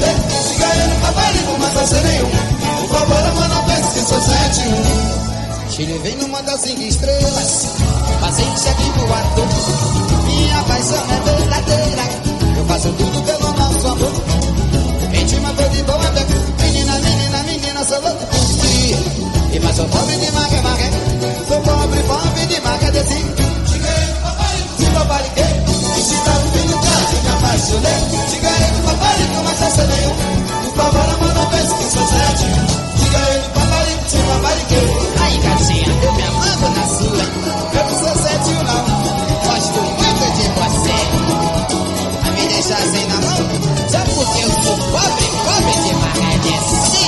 apaixonei. Diga ele, papai, não manda ser nenhum. Por favor, amor, não pense que sou 71. Te levei numa das 5 estrelas, passei cheque voador. Minha paixão é verdadeira, eu faço tudo pelo nosso amor. Quem te mandou de boa, menina, menina, menina, sou louco por ti. E mas sou pobre de maga, maga. Sou pobre, pobre de maga, desse. Diga ele, papai, se papai quer. E se tá no fim do caso, me apaixonei. Diga ele, papai, não manda ser nenhum. Por favor, amor, não pense que sou 71. Diga ele, papai, se papai quer. Aí, gatinha, eu me amando na sua. Eu não sou 71 não. Gosto muito de você. A me deixar sem na mão, só porque eu sou pobre, pobre de maga, desse.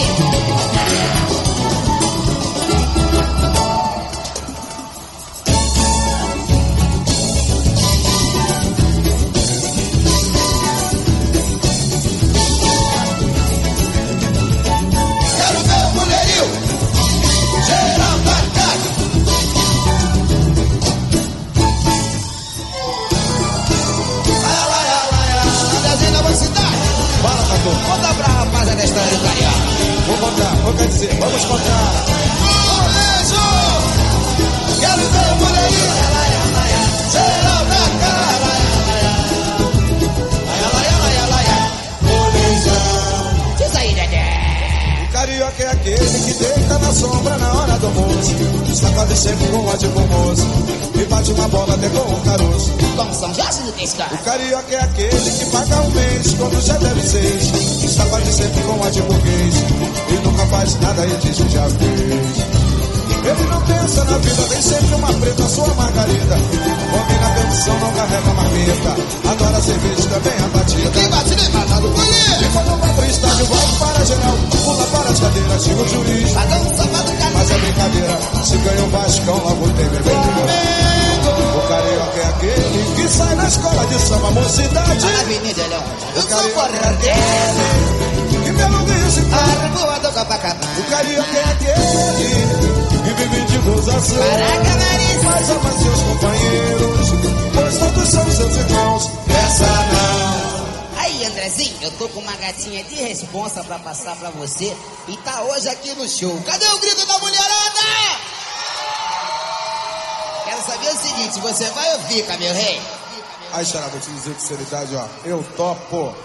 Conta pra rapaziada da história do Carioca. Vou contar, quer dizer, vamos contar. Molejo! Quero ver o mulherinho. Geral da cara. Molejão. Diz aí, Dedé. O carioca é aquele que deita na sombra na hora do almoço. Está quase sempre com ódio com o moço. E bate uma bola até com um caroço. Como São Jorge do Pescado. O carioca é aquele que paga um mês quando já deve 6. Está quase sempre com ódio burguês. E nunca faz nada e diz que já fez. Ele não pensa na vida, tem sempre uma preta, sua margarida. Homem na perdição não carrega marmita. Adora cerveja também a batida. Quem bate nem mata do colher. E quando vai pro estádio, vai para geral. Pula para as cadeiras, xinga o juiz. Pagão um sapato caro. Mas é brincadeira, se ganha um Vascão, logo tem bebê. O carioca é aquele que sai na escola de samba, mocidade. Na Avenida Leão. Eu sou carioca correteiro. E pelo Rio se faz. Arvoa do Copacabana. O carioca é aquele que vive de gozação. Caraca, nariz. Mas ama seus companheiros, pois todos são seus irmãos. Essa não. Aí, Andrezinho, eu tô com uma gatinha de responsa pra passar pra você. E tá hoje aqui no show. Cadê o grito da mulherada? Quero saber o seguinte, você vai ou fica, meu rei? Aí, Xará, vou te dizer com seriedade, ó. Eu topo.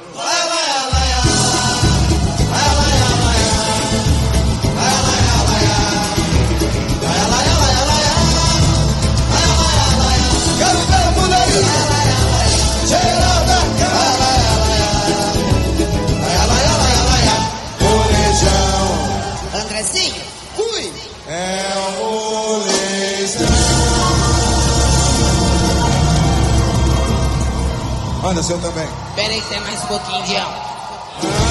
Quero ver o mulherinho. Geral da cara. Molejão. Andrezinho, fui. É o molejão. Anderson também. Pera aí que tem mais um pouquinho, Dião.